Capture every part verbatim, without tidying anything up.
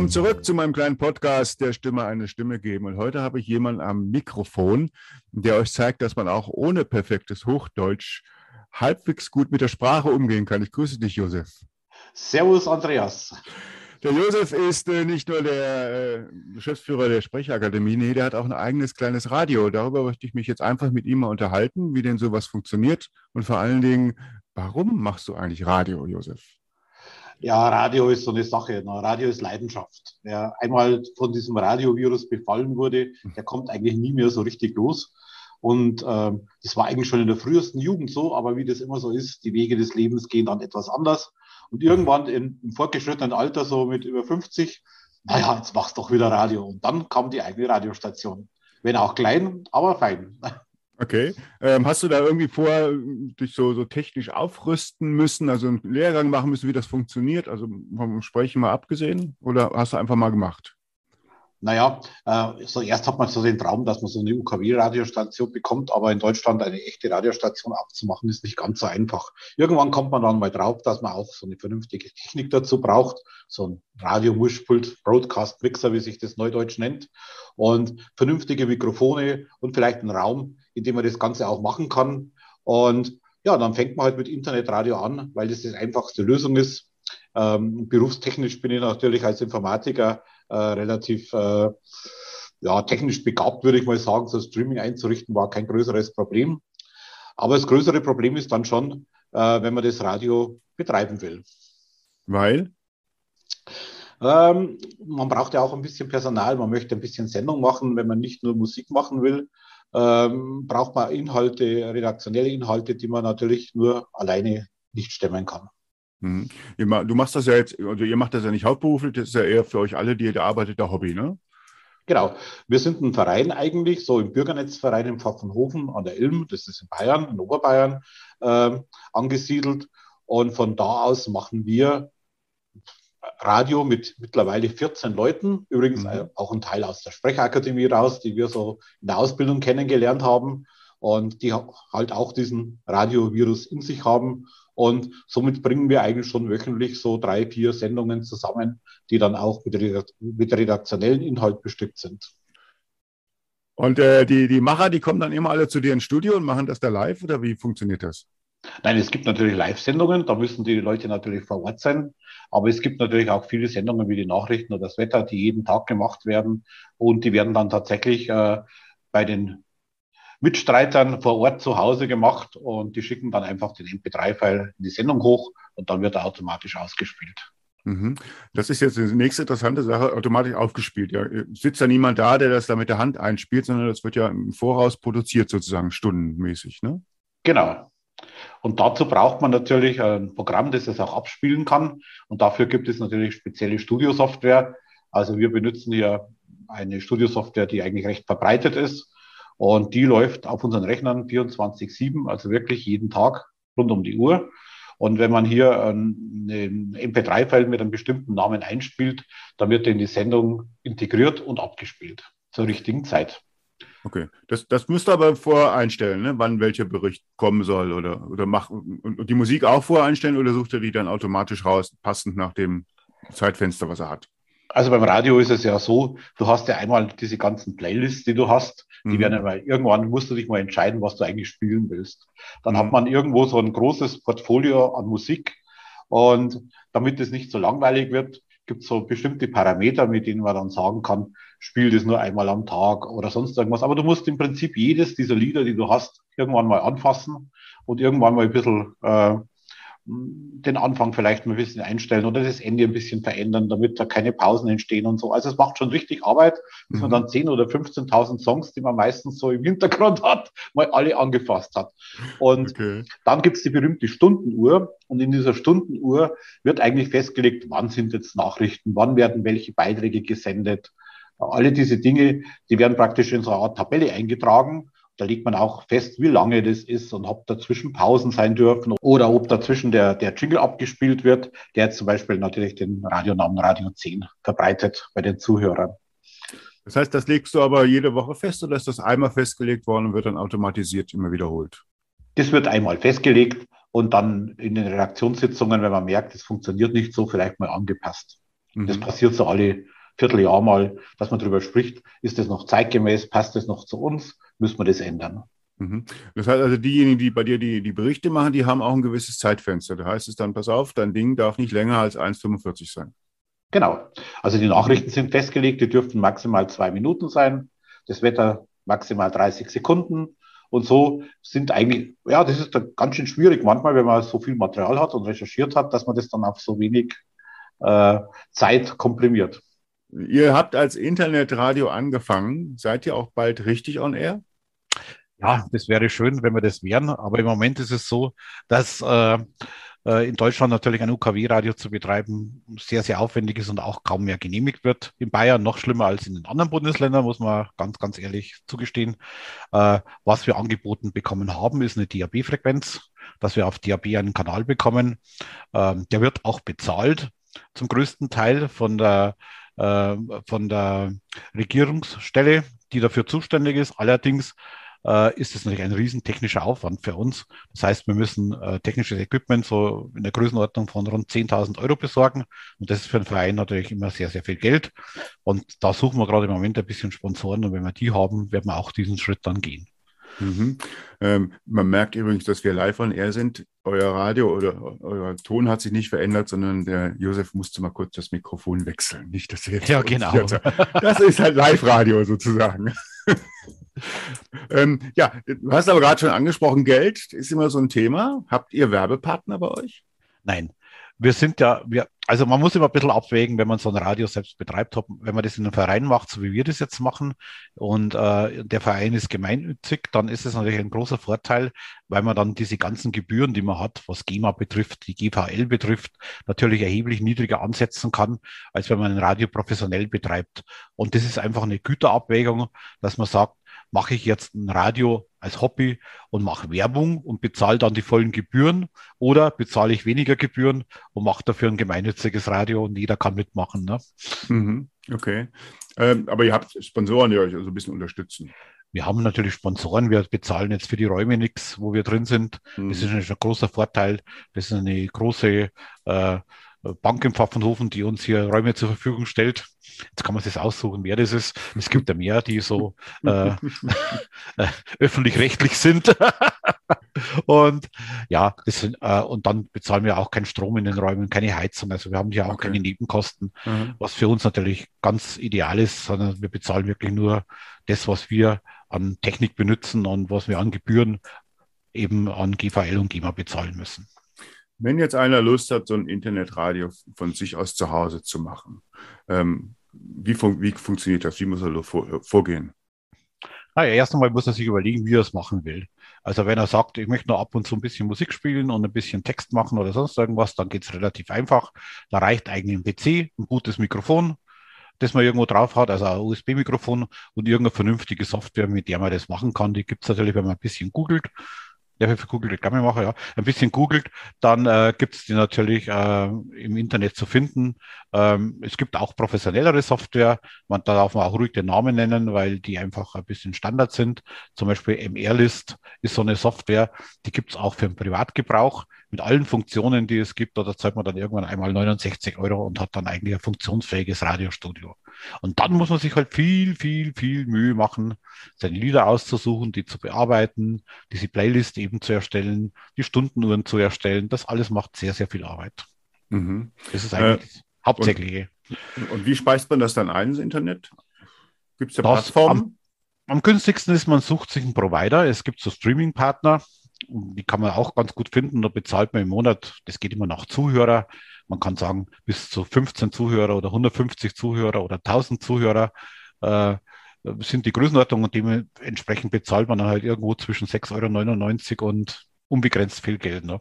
Willkommen zurück zu meinem kleinen Podcast, der Stimme eine Stimme geben. Und heute habe ich jemanden am Mikrofon, der euch zeigt, dass man auch ohne perfektes Hochdeutsch halbwegs gut mit der Sprache umgehen kann. Ich grüße dich, Josef. Servus, Andreas. Der Josef ist äh, nicht nur der äh, Geschäftsführer der Sprechakademie, nee, der hat auch ein eigenes kleines Radio. Darüber möchte ich mich jetzt einfach mit ihm mal unterhalten, wie denn sowas funktioniert. Und vor allen Dingen, warum machst du eigentlich Radio, Josef? Ja, Radio ist so eine Sache. Radio ist Leidenschaft. Wer einmal von diesem Radiovirus befallen wurde, der kommt eigentlich nie mehr so richtig los. Und ähm, das war eigentlich schon in der frühesten Jugend so, aber wie das immer so ist, die Wege des Lebens gehen dann etwas anders. Und irgendwann in, im fortgeschrittenen Alter, so mit über fünfzig, naja, jetzt machst du doch wieder Radio. Und dann kam die eigene Radiostation. Wenn auch klein, aber fein. Okay. Ähm, hast du da irgendwie vor, dich so, so technisch aufrüsten müssen, also einen Lehrgang machen müssen, wie das funktioniert? Also vom Sprechen mal abgesehen? Oder hast du einfach mal gemacht? Naja, äh, so erst hat man so den Traum, dass man so eine U K W-Radiostation bekommt, aber in Deutschland eine echte Radiostation aufzumachen, ist nicht ganz so einfach. Irgendwann kommt man dann mal drauf, dass man auch so eine vernünftige Technik dazu braucht, so ein Radiomischpult, Broadcast Mixer, wie sich das neudeutsch nennt, und vernünftige Mikrofone und vielleicht einen Raum, in dem man das Ganze auch machen kann. Und ja, dann fängt man halt mit Internetradio an, weil das die einfachste Lösung ist. Ähm, berufstechnisch bin ich natürlich als Informatiker äh, relativ äh, ja, technisch begabt, würde ich mal sagen. So Streaming einzurichten war kein größeres Problem. Aber das größere Problem ist dann schon, äh, wenn man das Radio betreiben will. Weil? Ähm, man braucht ja auch ein bisschen Personal, man möchte ein bisschen Sendung machen, wenn man nicht nur Musik machen will. Ähm, braucht man Inhalte, redaktionelle Inhalte, die man natürlich nur alleine nicht stemmen kann. Mhm. Du machst das ja jetzt, also ihr macht das ja nicht hauptberuflich, das ist ja eher für euch alle, die ihr arbeitet, der Hobby, ne? Genau. Wir sind ein Verein eigentlich, so im Bürgernetzverein in Pfaffenhofen an der Ilm, das ist in Bayern, in Oberbayern, ähm, angesiedelt. Und von da aus machen wir Radio mit mittlerweile vierzehn Leuten, übrigens Mhm. auch ein Teil aus der Sprechakademie raus, die wir so in der Ausbildung kennengelernt haben und die halt auch diesen Radiovirus in sich haben. Und somit bringen wir eigentlich schon wöchentlich so drei, vier Sendungen zusammen, die dann auch mit, mit redaktionellen Inhalt bestückt sind. Und äh, die, die Macher, die kommen dann immer alle zu dir ins Studio und machen das da live, oder wie funktioniert das? Nein, es gibt natürlich Live-Sendungen, da müssen die Leute natürlich vor Ort sein. Aber es gibt natürlich auch viele Sendungen wie die Nachrichten oder das Wetter, die jeden Tag gemacht werden. Und die werden dann tatsächlich äh, bei den Mitstreitern vor Ort zu Hause gemacht und die schicken dann einfach den M P drei File in die Sendung hoch und dann wird er automatisch ausgespielt. Mhm. Das ist jetzt die nächste interessante Sache, automatisch aufgespielt. Ja, sitzt da niemand da, der das da mit der Hand einspielt, sondern das wird ja im Voraus produziert, sozusagen stundenmäßig, ne? Genau. Und dazu braucht man natürlich ein Programm, das es auch abspielen kann. Und dafür gibt es natürlich spezielle Studiosoftware. Also wir benutzen hier eine Studiosoftware, die eigentlich recht verbreitet ist. Und die läuft auf unseren Rechnern vierundzwanzig sieben, also wirklich jeden Tag rund um die Uhr. Und wenn man hier einen M P drei File mit einem bestimmten Namen einspielt, dann wird er in die Sendung integriert und abgespielt zur richtigen Zeit. Okay, das, das müsst ihr aber vorher einstellen, ne? Wann welcher Bericht kommen soll oder, oder mach, und, und die Musik auch vorher einstellen oder sucht ihr die dann automatisch raus, passend nach dem Zeitfenster, was er hat? Also beim Radio ist es ja so, du hast ja einmal diese ganzen Playlists, die du hast, die Mhm. werden ja mal, irgendwann musst du dich mal entscheiden, was du eigentlich spielen willst. Dann Mhm. hat man irgendwo so ein großes Portfolio an Musik und damit es nicht so langweilig wird, gibt es so bestimmte Parameter, mit denen man dann sagen kann, spiel das nur einmal am Tag oder sonst irgendwas. Aber du musst im Prinzip jedes dieser Lieder, die du hast, irgendwann mal anfassen und irgendwann mal ein bisschen äh, den Anfang vielleicht mal ein bisschen einstellen oder das Ende ein bisschen verändern, damit da keine Pausen entstehen und so. Also es macht schon richtig Arbeit, bis man Mhm. dann zehntausend oder fünfzehntausend Songs, die man meistens so im Hintergrund hat, mal alle angefasst hat. Und Okay. dann gibt's die berühmte Stundenuhr und in dieser Stundenuhr wird eigentlich festgelegt, wann sind jetzt Nachrichten, wann werden welche Beiträge gesendet. Alle diese Dinge, die werden praktisch in so einer Art Tabelle eingetragen. Da legt man auch fest, wie lange das ist und ob dazwischen Pausen sein dürfen oder ob dazwischen der, der Jingle abgespielt wird, der jetzt zum Beispiel natürlich den Radionamen Radio zehn verbreitet bei den Zuhörern. Das heißt, das legst du aber jede Woche fest oder ist das einmal festgelegt worden und wird dann automatisiert immer wiederholt? Das wird einmal festgelegt und dann in den Redaktionssitzungen, wenn man merkt, es funktioniert nicht so, vielleicht mal angepasst. Das Mhm. passiert so alle, Vierteljahr mal, dass man darüber spricht, ist das noch zeitgemäß, passt das noch zu uns, müssen wir das ändern. Mhm. Das heißt also, diejenigen, die bei dir die, die Berichte machen, die haben auch ein gewisses Zeitfenster. Da heißt es dann, pass auf, dein Ding darf nicht länger als eins Komma fünfundvierzig sein. Genau. Also die Nachrichten sind festgelegt, die dürften maximal zwei Minuten sein, das Wetter maximal dreißig Sekunden. Und so sind eigentlich, ja, das ist ganz schön schwierig manchmal, wenn man so viel Material hat und recherchiert hat, dass man das dann auf so wenig äh, Zeit komprimiert. Ihr habt als Internetradio angefangen. Seid ihr auch bald richtig on air? Ja, das wäre schön, wenn wir das wären. Aber im Moment ist es so, dass äh, in Deutschland natürlich ein U K W-Radio zu betreiben sehr, sehr aufwendig ist und auch kaum mehr genehmigt wird. In Bayern noch schlimmer als in den anderen Bundesländern, muss man ganz, ganz ehrlich zugestehen. Äh, was wir angeboten bekommen haben, ist eine D A B-Frequenz, dass wir auf D A B einen Kanal bekommen. Ähm, der wird auch bezahlt, zum größten Teil von der, äh, von der Regierungsstelle, die dafür zuständig ist. Allerdings äh, ist es natürlich ein riesen technischer Aufwand für uns. Das heißt, wir müssen äh, technisches Equipment so in der Größenordnung von rund zehntausend Euro besorgen. Und das ist für einen Verein natürlich immer sehr, sehr viel Geld. Und da suchen wir gerade im Moment ein bisschen Sponsoren. Und wenn wir die haben, werden wir auch diesen Schritt dann gehen. Mhm. Ähm, man merkt übrigens, dass wir live on air sind. Euer Radio oder euer Ton hat sich nicht verändert, sondern der Josef musste mal kurz das Mikrofon wechseln. Nicht, dass er jetzt ja, genau. Das ist halt Live-Radio sozusagen. ähm, ja, du hast aber gerade schon angesprochen, Geld ist immer so ein Thema. Habt ihr Werbepartner bei euch? Nein. Wir sind ja, wir, also man muss immer ein bisschen abwägen, wenn man so ein Radio selbst betreibt, wenn man das in einem Verein macht, so wie wir das jetzt machen, und äh, der Verein ist gemeinnützig, dann ist es natürlich ein großer Vorteil, weil man dann diese ganzen Gebühren, die man hat, was GEMA betrifft, die G V L betrifft, natürlich erheblich niedriger ansetzen kann, als wenn man ein Radio professionell betreibt. Und das ist einfach eine Güterabwägung, dass man sagt, mache ich jetzt ein Radio als Hobby und mache Werbung und bezahle dann die vollen Gebühren, oder bezahle ich weniger Gebühren und mache dafür ein gemeinnütziges Radio und jeder kann mitmachen. Ne? Mhm, okay. Ähm, aber ihr habt Sponsoren, die euch so ein bisschen unterstützen. Wir haben natürlich Sponsoren, wir bezahlen jetzt für die Räume nichts, wo wir drin sind. Mhm. Das ist ein großer Vorteil. Das ist eine große äh, Bank in Pfaffenhofen, die uns hier Räume zur Verfügung stellt. Jetzt kann man sich aussuchen, wer das ist. Es gibt ja mehr, die so äh, äh, öffentlich-rechtlich sind. Und ja, das sind, äh, und dann bezahlen wir auch keinen Strom in den Räumen, keine Heizung. Also wir haben ja auch okay. keine Nebenkosten, mhm. was für uns natürlich ganz ideal ist, sondern wir bezahlen wirklich nur das, was wir an Technik benutzen und was wir an Gebühren eben an G V L und GEMA bezahlen müssen. Wenn jetzt einer Lust hat, so ein Internetradio von sich aus zu Hause zu machen, ähm, wie, fun- wie funktioniert das? Wie muss er vor- vorgehen? Naja, erst einmal muss er sich überlegen, wie er es machen will. Also wenn er sagt, ich möchte nur ab und zu ein bisschen Musik spielen und ein bisschen Text machen oder sonst irgendwas, dann geht es relativ einfach. Da reicht eigentlich ein P C, ein gutes Mikrofon, das man irgendwo drauf hat, also ein U S B-Mikrofon und irgendeine vernünftige Software, mit der man das machen kann. Die gibt es natürlich, wenn man ein bisschen googelt. Der für googelt, kann man machen, ja. Ein bisschen googelt, dann äh, gibt es die natürlich äh, im Internet zu finden. Ähm, es gibt auch professionellere Software. Man darf man auch ruhig den Namen nennen, weil die einfach ein bisschen Standard sind. Zum Beispiel M R-List ist so eine Software, die gibt es auch für den Privatgebrauch mit allen Funktionen, die es gibt. Da zahlt man dann irgendwann einmal neunundsechzig Euro und hat dann eigentlich ein funktionsfähiges Radiostudio. Und dann muss man sich halt viel, viel, viel Mühe machen, seine Lieder auszusuchen, die zu bearbeiten, diese Playlist eben zu erstellen, die Stundenuhren zu erstellen. Das alles macht sehr, sehr viel Arbeit. Mhm. Das ist eigentlich äh, das Hauptsächliche. Und, und wie speist man das dann ein ins Internet? Gibt es da Plattformen? Am, am günstigsten ist, man sucht sich einen Provider. Es gibt so Streaming-Partner, die kann man auch ganz gut finden. Da bezahlt man im Monat, das geht immer nach Zuhörer. Man kann sagen, bis zu fünfzehn Zuhörer oder hundertfünfzig Zuhörer oder tausend Zuhörer äh, sind die Größenordnung, und dementsprechend bezahlt man dann halt irgendwo zwischen sechs Euro neunundneunzig und unbegrenzt viel Geld. Ne?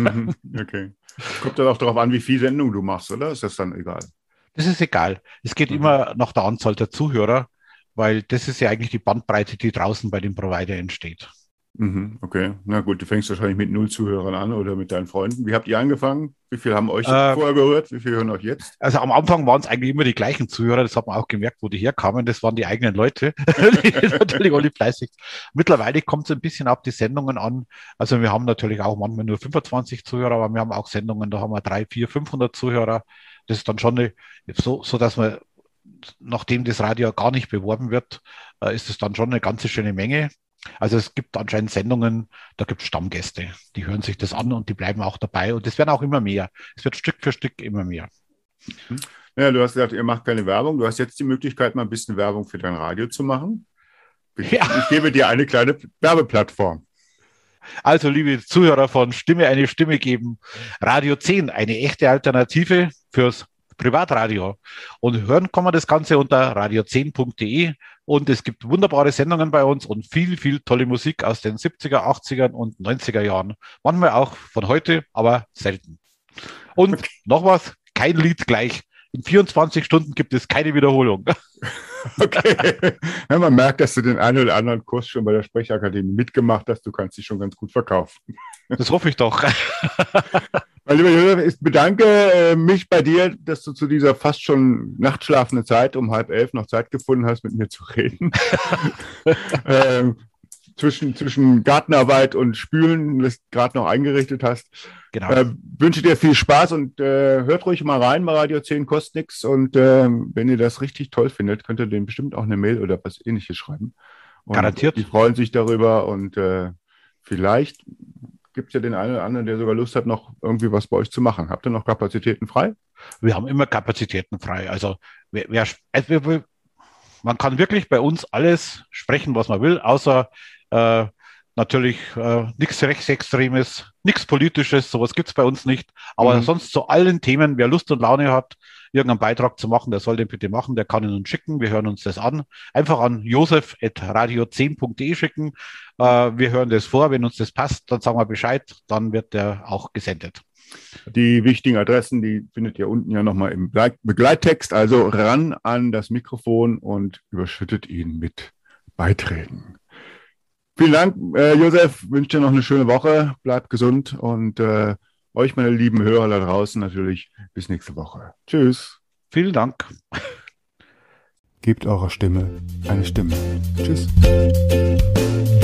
Okay. Kommt dann auch darauf an, wie viel Sendung du machst, oder? Ist das dann egal? Das ist egal. Es geht mhm. immer nach der Anzahl der Zuhörer, weil das ist ja eigentlich die Bandbreite, die draußen bei dem Provider entsteht. Mhm, okay, na gut, du fängst wahrscheinlich mit null Zuhörern an oder mit deinen Freunden. Wie habt ihr angefangen? Wie viele haben euch äh, vorher gehört? Wie viele hören euch jetzt? Also am Anfang waren es eigentlich immer die gleichen Zuhörer, das hat man auch gemerkt, wo die herkamen. Das waren die eigenen Leute, die natürlich alle fleißig. Mittlerweile kommt es ein bisschen auf die Sendungen an. Also wir haben natürlich auch manchmal nur fünfundzwanzig Zuhörer, aber wir haben auch Sendungen, da haben wir drei, vier, fünfhundert Zuhörer. Das ist dann schon eine, so, so, dass man nachdem das Radio gar nicht beworben wird, äh, ist es dann schon eine ganze schöne Menge. Also es gibt anscheinend Sendungen, da gibt es Stammgäste, die hören sich das an und die bleiben auch dabei und es werden auch immer mehr. Es wird Stück für Stück immer mehr. Ja, du hast gesagt, ihr macht keine Werbung. Du hast jetzt die Möglichkeit, mal ein bisschen Werbung für dein Radio zu machen. Ich, ja. ich gebe dir eine kleine Werbeplattform. Also, liebe Zuhörer von Stimme eine Stimme geben, Radio zehn, eine echte Alternative fürs Privatradio. Und hören kann man das Ganze unter radio zehn punkt de. Und es gibt wunderbare Sendungen bei uns und viel, viel tolle Musik aus den siebziger, achtziger und neunziger Jahren. Manchmal auch von heute, aber selten. Und okay. Noch was, kein Lied gleich. In vierundzwanzig Stunden gibt es keine Wiederholung. Okay. Ja, man merkt, dass du den einen oder anderen Kurs schon bei der Sprechakademie mitgemacht hast. Du kannst dich schon ganz gut verkaufen. Das hoffe ich doch. Mein lieber Josef, ich bedanke mich bei dir, dass du zu dieser fast schon nachtschlafenden Zeit um halb elf noch Zeit gefunden hast, mit mir zu reden. ähm, zwischen, zwischen Gartenarbeit und Spülen, das du gerade noch eingerichtet hast. Genau. Äh, wünsche dir viel Spaß und äh, hört ruhig mal rein bei Radio zehn, kostet nichts. Und äh, wenn ihr das richtig toll findet, könnt ihr denen bestimmt auch eine Mail oder was Ähnliches schreiben. Und garantiert. Die freuen sich darüber und äh, vielleicht gibt es ja den einen oder anderen, der sogar Lust hat, noch irgendwie was bei euch zu machen. Habt ihr noch Kapazitäten frei? Wir haben immer Kapazitäten frei. Also, wer, wer, also man kann wirklich bei uns alles sprechen, was man will, außer äh, natürlich äh, nichts Rechtsextremes, nichts Politisches, sowas gibt es bei uns nicht. Aber mhm. sonst zu allen Themen, wer Lust und Laune hat, irgendeinen Beitrag zu machen, der soll den bitte machen, der kann ihn uns schicken, wir hören uns das an. Einfach an josef at radio zehn punkt de schicken. Äh, wir hören das vor, wenn uns das passt, dann sagen wir Bescheid, dann wird der auch gesendet. Die wichtigen Adressen, die findet ihr unten ja nochmal im Begleittext. Also ran an das Mikrofon und überschüttet ihn mit Beiträgen. Vielen Dank, äh, Josef. Wünsche dir noch eine schöne Woche. Bleibt gesund und äh, euch, meine lieben Hörer da draußen, natürlich bis nächste Woche. Tschüss. Vielen Dank. Gebt eurer Stimme eine Stimme. Tschüss.